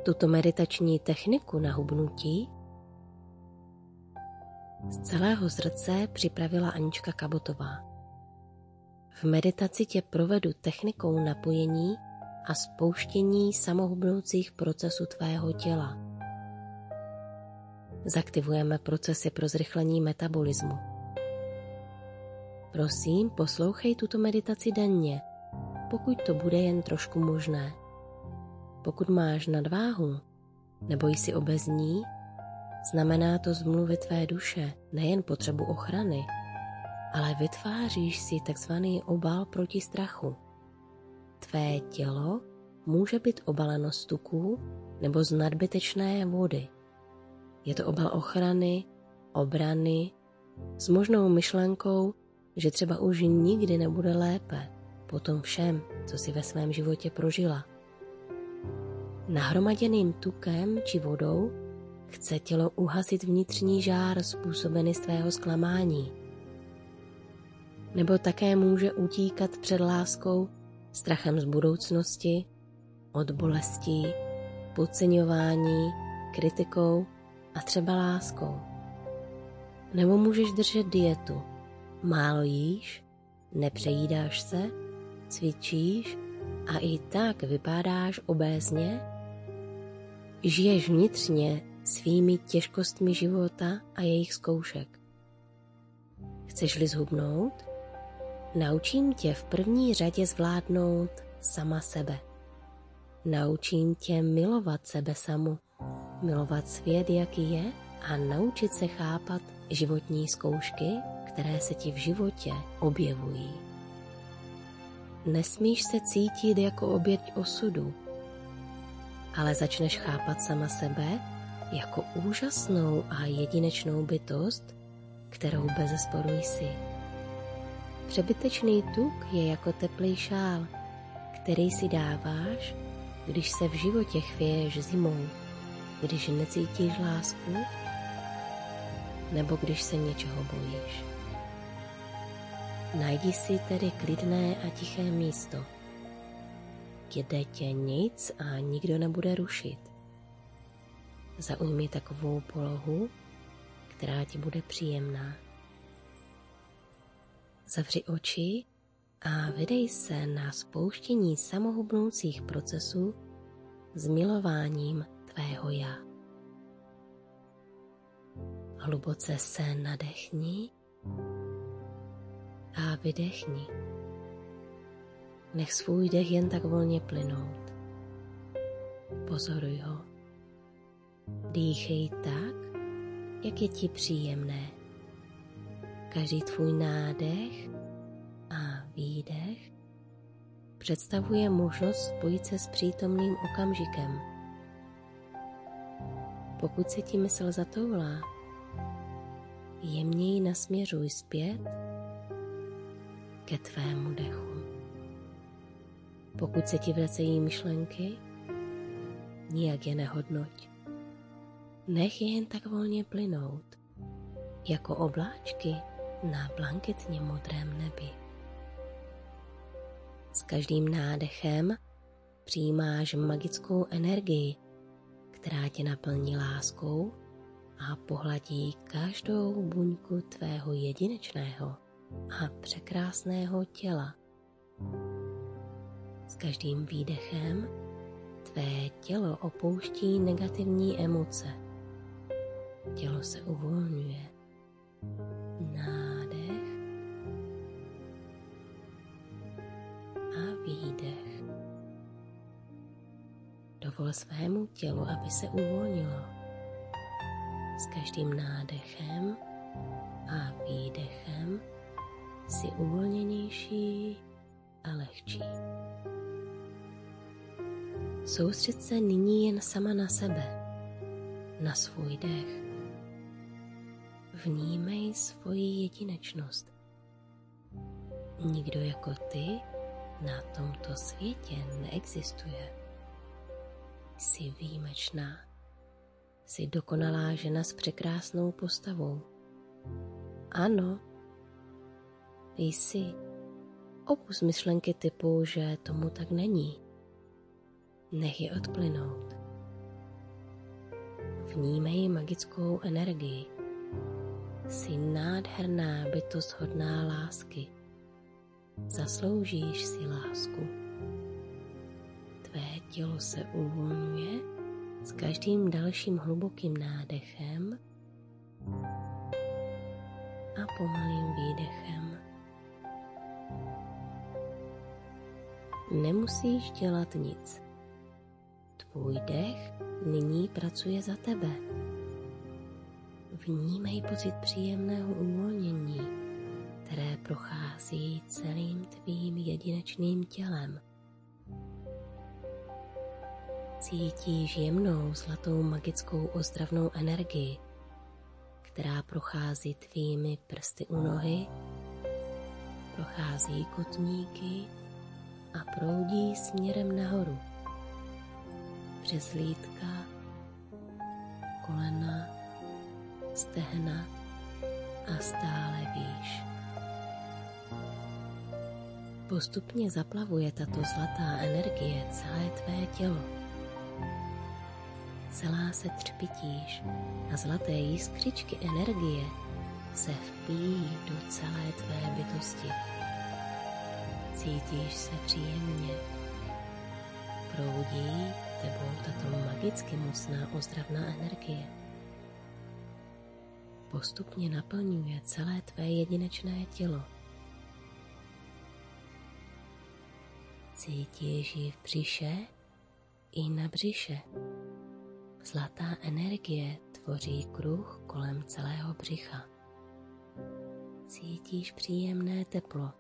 Tuto meditační techniku na hubnutí z celého srdce připravila Anička Kabotová. V meditaci tě provedu technikou napojení a spouštění samohubnoucích procesů tvého těla. Zaktivujeme procesy pro zrychlení metabolismu. Prosím, poslouchej tuto meditaci denně, pokud to bude jen trošku možné. Pokud máš nadváhu nebo jsi obézní, znamená to zmluvy tvé duše nejen potřebu ochrany, ale vytváříš si takzvaný obal proti strachu. Tvé tělo může být obaleno z tuků nebo z nadbytečné vody. Je to obal ochrany, obrany, s možnou myšlenkou, že třeba už nikdy nebude lépe po tom všem, co si ve svém životě prožila. Nahromaděným tukem či vodou chce tělo uhasit vnitřní žár způsobený z tvého zklamání. Nebo také může utíkat před láskou, strachem z budoucnosti, od bolestí, podceňování, kritikou a třeba láskou. Nebo můžeš držet dietu. Málo jíš, nepřejídáš se, cvičíš a i tak vypadáš obézně. Žiješ vnitřně svými těžkostmi života a jejich zkoušek. Chceš-li zhubnout? Naučím tě v první řadě zvládnout sama sebe. Naučím tě milovat sebe samu, milovat svět, jaký je, a naučit se chápat životní zkoušky, které se ti v životě objevují. Nesmíš se cítit jako oběť osudu, ale začneš chápat sama sebe jako úžasnou a jedinečnou bytost, kterou bezesporu jsi. Přebytečný tuk je jako teplý šál, který si dáváš, když se v životě chvěješ zimou, když necítíš lásku, nebo když se něčeho bojíš. Najdi si tedy klidné a tiché místo, kde tě nic a nikdo nebude rušit. Zaujmi takovou polohu, která ti bude příjemná. Zavři oči a vydej se na spouštění samohubnoucích procesů s milováním tvého já. Hluboce se nadechni a vydechni. Nech svůj dech jen tak volně plynout. Pozoruj ho. Dýchej tak, jak je ti příjemné. Každý tvůj nádech a výdech představuje možnost spojit se s přítomným okamžikem. Pokud se ti mysl zatoulá, jemněji nasměřuj zpět ke tvému dechu. Pokud se ti vracejí myšlenky, nijak je nehodnoť. Nech je jen tak volně plynout, jako obláčky na blanketně modrém nebi. S každým nádechem přijímáš magickou energii, která tě naplní láskou a pohladí každou buňku tvého jedinečného a překrásného těla. S každým výdechem tvé tělo opouští negativní emoce. Tělo se uvolňuje. Nádech a výdech. Dovol svému tělu, aby se uvolnilo. S každým nádechem a výdechem jsi uvolněnější a lehčí. Soustřeď se nyní jen sama na sebe, na svůj dech. Vnímej svoji jedinečnost. Nikdo jako ty na tomto světě neexistuje. Jsi výjimečná. Jsi dokonalá žena s překrásnou postavou. Ano, jsi. Opusť myšlenky typu, že tomu tak není. Nech je odplynout. Vnímej magickou energii. Jsi nádherná bytost hodná lásky. Zasloužíš si lásku. Tvé tělo se uvolňuje s každým dalším hlubokým nádechem a pomalým výdechem. Nemusíš dělat nic. Tvůj dech nyní pracuje za tebe. Vnímej pocit příjemného uvolnění, které prochází celým tvým jedinečným tělem. Cítíš jemnou zlatou magickou ozdravnou energii, která prochází tvými prsty u nohy, prochází kotníky a proudí směrem nahoru. Přes lítka, kolena, stehna a stále výš. Postupně zaplavuje tato zlatá energie celé tvé tělo. Celá se třpitíš a zlaté jiskřičky energie se vpíjí do celé tvé bytosti. Cítíš se příjemně. Proudí tebou tato magicky mocná ozdravná energie. Postupně naplňuje celé tvé jedinečné tělo. Cítíš ji v břiše i na břiše. Zlatá energie tvoří kruh kolem celého břicha. Cítíš příjemné teplo.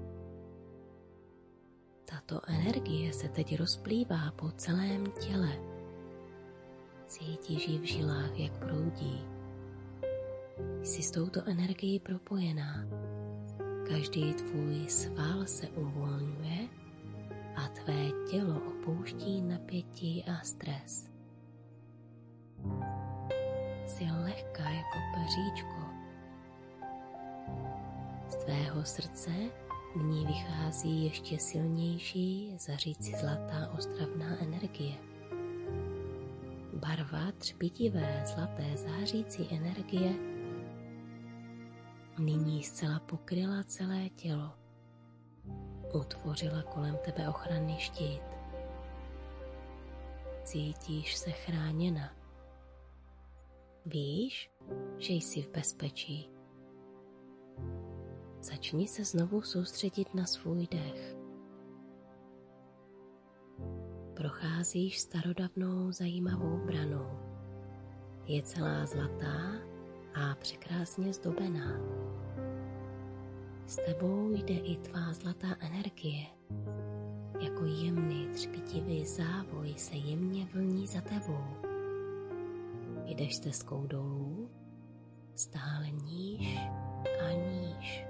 Tato energie se teď rozplývá po celém těle. Cítíš ji v žilách, jak proudí. Jsi s touto energií propojená. Každý tvůj sval se uvolňuje a tvé tělo opouští napětí a stres. Jsi lehká jako peříčko. Z tvého srdce nyní vychází ještě silnější zařící zlatá ozdravná energie. Barva třpitivé zlaté zářící energie nyní zcela pokryla celé tělo. Utvořila kolem tebe ochranný štít. Cítíš se chráněna. Víš, že jsi v bezpečí. Začni se znovu soustředit na svůj dech. Procházíš starodavnou zajímavou branou. Je celá zlatá a překrásně zdobená. S tebou jde i tvá zlatá energie. Jako jemný třpitivý závoj se jemně vlní za tebou. Jdeš stezkou dolů, stále níž a níž.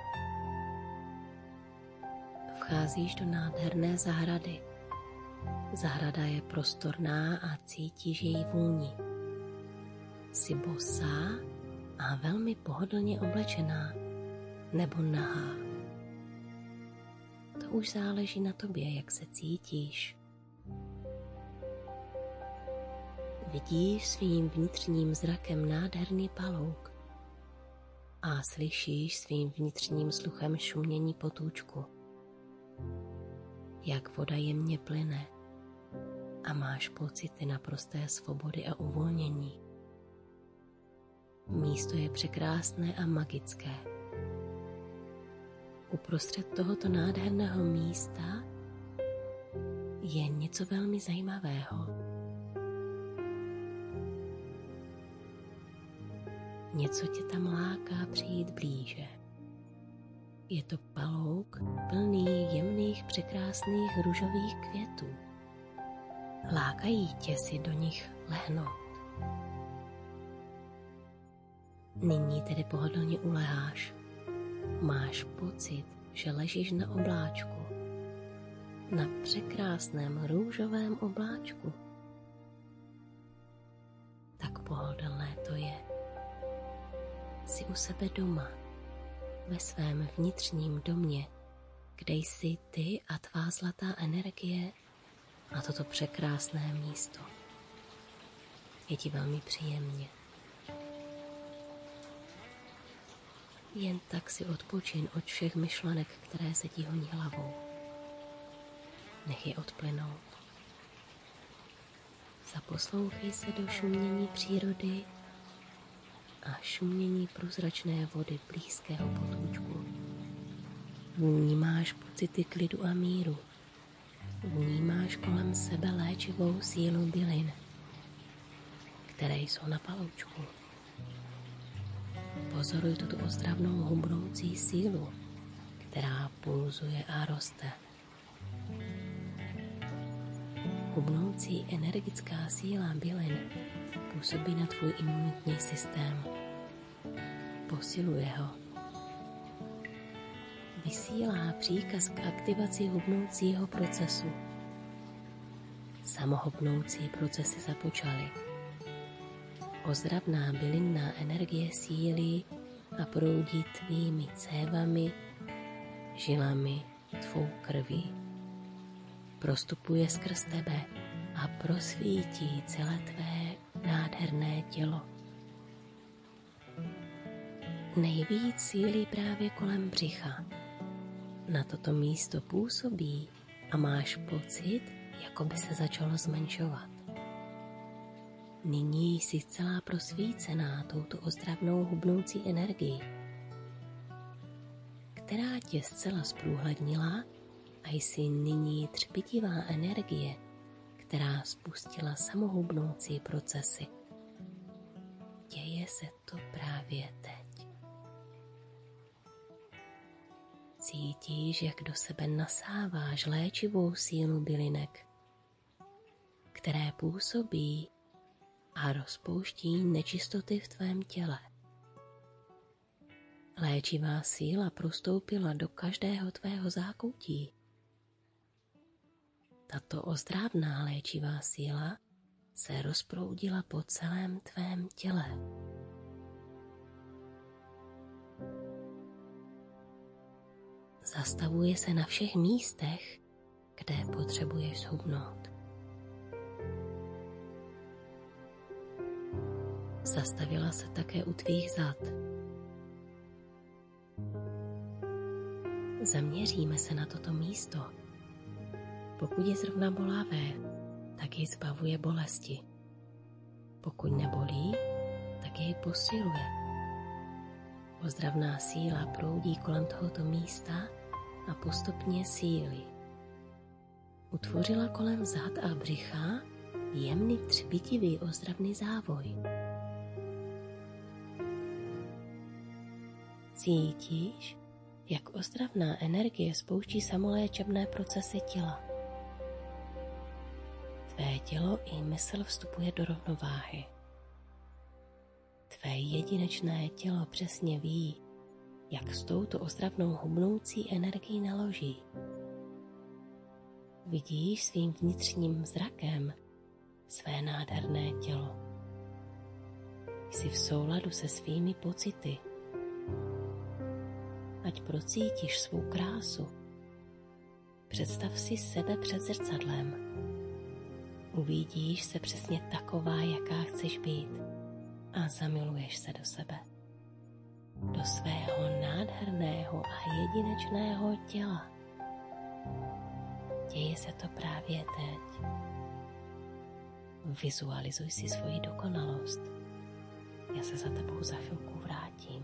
Vcházíš do nádherné zahrady. Zahrada je prostorná a cítíš její vůni. Jsi bosá a velmi pohodlně oblečená, nebo nahá. To už záleží na tobě, jak se cítíš. Vidíš svým vnitřním zrakem nádherný palouk a slyšíš svým vnitřním sluchem šumění potůčku. Jak voda jemně plyne a máš pocity naprosté svobody a uvolnění. Místo je překrásné a magické. Uprostřed tohoto nádherného místa je něco velmi zajímavého. Něco tě tam láká přijít blíže. Je to palouk plný jemných překrásných růžových květů. Lákají tě si do nich lehnout. Nyní tedy pohodlně uleháš. Máš pocit, že ležíš na obláčku. Na překrásném růžovém obláčku. Tak pohodlné to je. Jsi u sebe doma, ve svém vnitřním domě, kde jsi ty a tvá zlatá energie a toto překrásné místo. Je ti velmi příjemně. Jen tak si odpočin od všech myšlenek, které se ti honí hlavou. Nech je odplynout. Zaposlouchej se do šumění přírody a šumění průzračné vody blízkého potůčku. Vnímáš pocity klidu a míru. Vnímáš kolem sebe léčivou sílu bylin, které jsou na paloučku. Pozoruj tuto ozdravnou hubnoucí sílu, která pulzuje a roste. Hubnoucí energická síla bylin působí na tvůj imunitní systém. Posiluje ho. Vysílá příkaz k aktivaci hubnoucího procesu. Samohubnoucí procesy započaly. Ozdravná bylinná energie sílí a proudí tvými cévami, žilami, tvou krví. Prostupuje skrz tebe a prosvítí celé tvé nádherné tělo. Nejvíc sílí právě kolem břicha. Na toto místo působí a máš pocit, jako by se začalo zmenšovat. Nyní jsi celá prosvícená touto ozdravnou hubnoucí energií, která tě zcela zprůhlednila a jsi nyní třpitivá energie, která spustila samohubnoucí procesy. Děje se to právě teď. Cítíš, jak do sebe nasáváš léčivou sílu bylinek, které působí a rozpouští nečistoty v tvém těle. Léčivá síla prostoupila do každého tvého zákoutí. Tato ozdravná léčivá síla se rozproudila po celém tvém těle. Zastavuje se na všech místech, kde potřebuješ zhubnout. Zastavila se také u tvých zad. Zaměříme se na toto místo. Pokud je zrovna bolavé, tak jej zbavuje bolesti. Pokud nebolí, tak jej posiluje. Ozdravná síla proudí kolem tohoto místa a postupně sílí. Utvořila kolem zad a břicha jemný třpitivý ozdravný závoj. Cítíš, jak ozdravná energie spouští samoléčebné procesy těla. Tvé tělo i mysl vstupuje do rovnováhy. Tvé jedinečné tělo přesně ví, jak s touto ozdravnou hubnoucí energií naloží. Vidíš svým vnitřním zrakem své nádherné tělo. Jsi v souladu se svými pocity. Ať procítíš svou krásu. Představ si sebe před zrcadlem. Uvidíš se přesně taková, jaká chceš být a zamiluješ se do sebe. Do svého nádherného a jedinečného těla. Děje se to právě teď. Vizualizuj si svoji dokonalost. Já se za tebou za chvilku vrátím.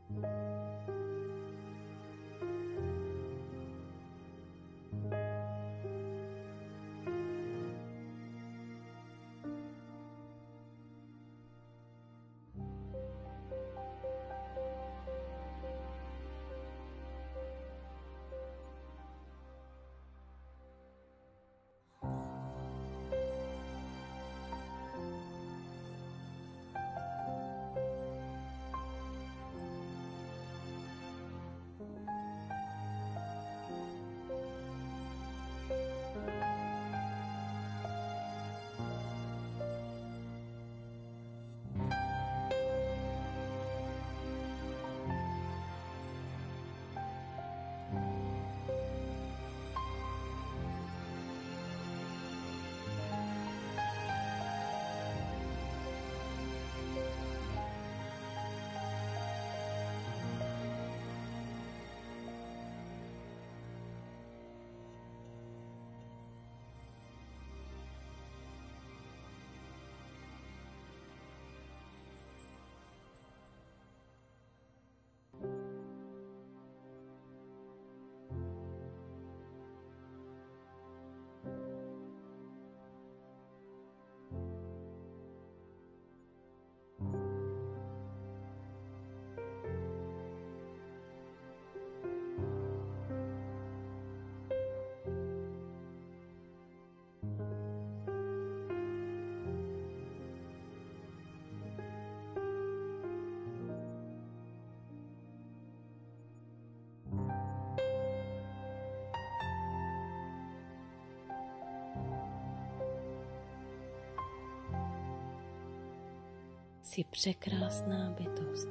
Jsi překrásná bytost.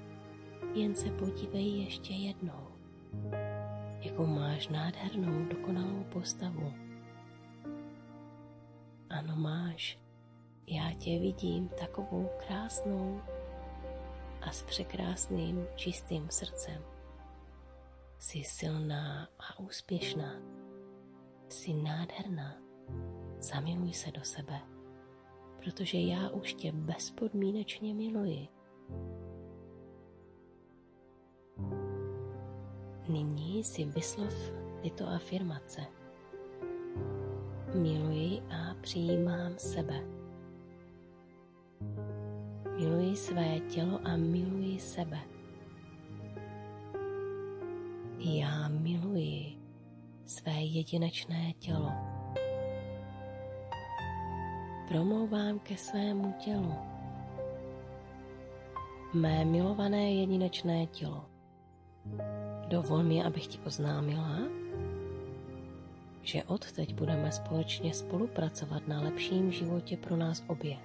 Jen se podívej ještě jednou, jakou máš nádhernou, dokonalou postavu. Ano, máš. Já tě vidím takovou krásnou a s překrásným, čistým srdcem. Jsi silná a úspěšná. Jsi nádherná. Zamiluj se do sebe, protože já už tě bezpodmínečně miluji. Nyní si vyslov tyto afirmace. Miluji a přijímám sebe. Miluji své tělo a miluji sebe. Já miluji své jedinečné tělo. Promlouvám ke svému tělu. Mé milované jedinečné tělo. Dovol mi, abych ti oznámila, že odteď budeme společně spolupracovat na lepším životě pro nás obě.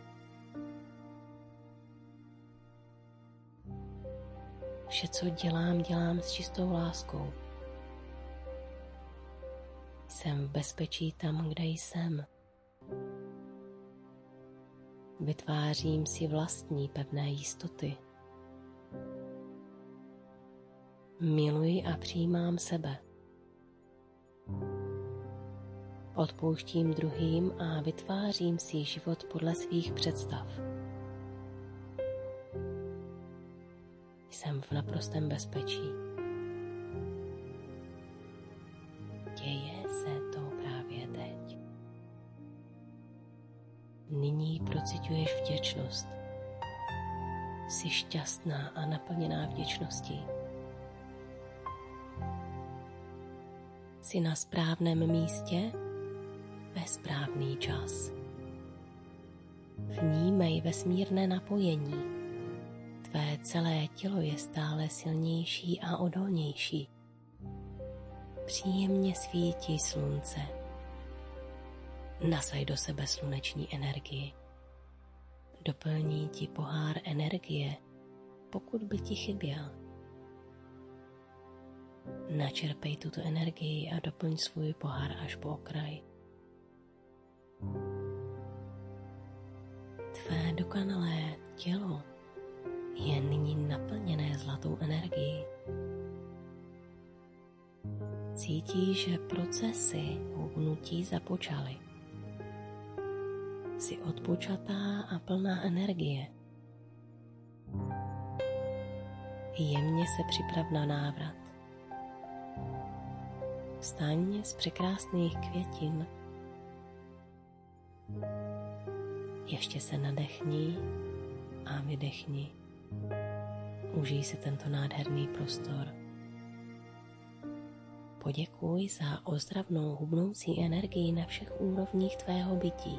Vše, co dělám s čistou láskou. Jsem v bezpečí tam, kde jsem. Vytvářím si vlastní pevné jistoty. Miluji a přijímám sebe. Odpouštím druhým a vytvářím si život podle svých představ. Jsem v naprostém bezpečí. Děje se to právě teď. Nyní procituješ vděčnost. Jsi šťastná a naplněná vděčností. Jsi na správném místě ve správný čas. Vnímej vesmírné napojení. Tvé celé tělo je stále silnější a odolnější. Příjemně svítí slunce. Nasaj do sebe sluneční energii. Doplní ti pohár energie, pokud by ti chyběl. Načerpej tuto energii a doplň svůj pohár až po okraj. Tvé dokonalé tělo je nyní naplněné zlatou energií. Cítíš, že procesy hubnutí započaly. Jsi odpočatá a plná energie. jemně se připrav na návrat. Vstaň z překrásných květin. Ještě se nadechni a vydechni. Užij si tento nádherný prostor. Poděkuj za ozdravnou hubnoucí energii na všech úrovních tvého bytí.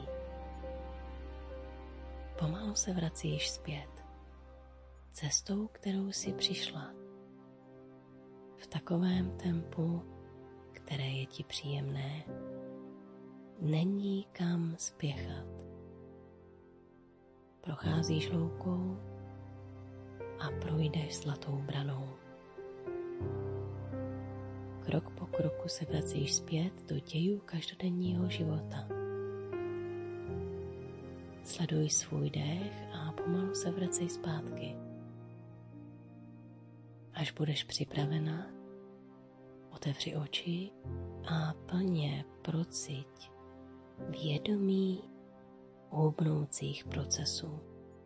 Pomalu se vracíš zpět, cestou, kterou jsi přišla. V takovém tempu, které je ti příjemné, není kam spěchat. Procházíš loukou a projdeš zlatou branou. Krok po kroku se vracíš zpět do dějů každodenního života. Sleduj svůj dech a pomalu se vracej zpátky. Až budeš připravena, otevři oči a plně prociť vědomí hubnoucích procesů.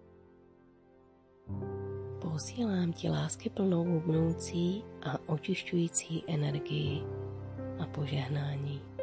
Posílám ti láskyplnou hubnoucí a očišťující energii a požehnání.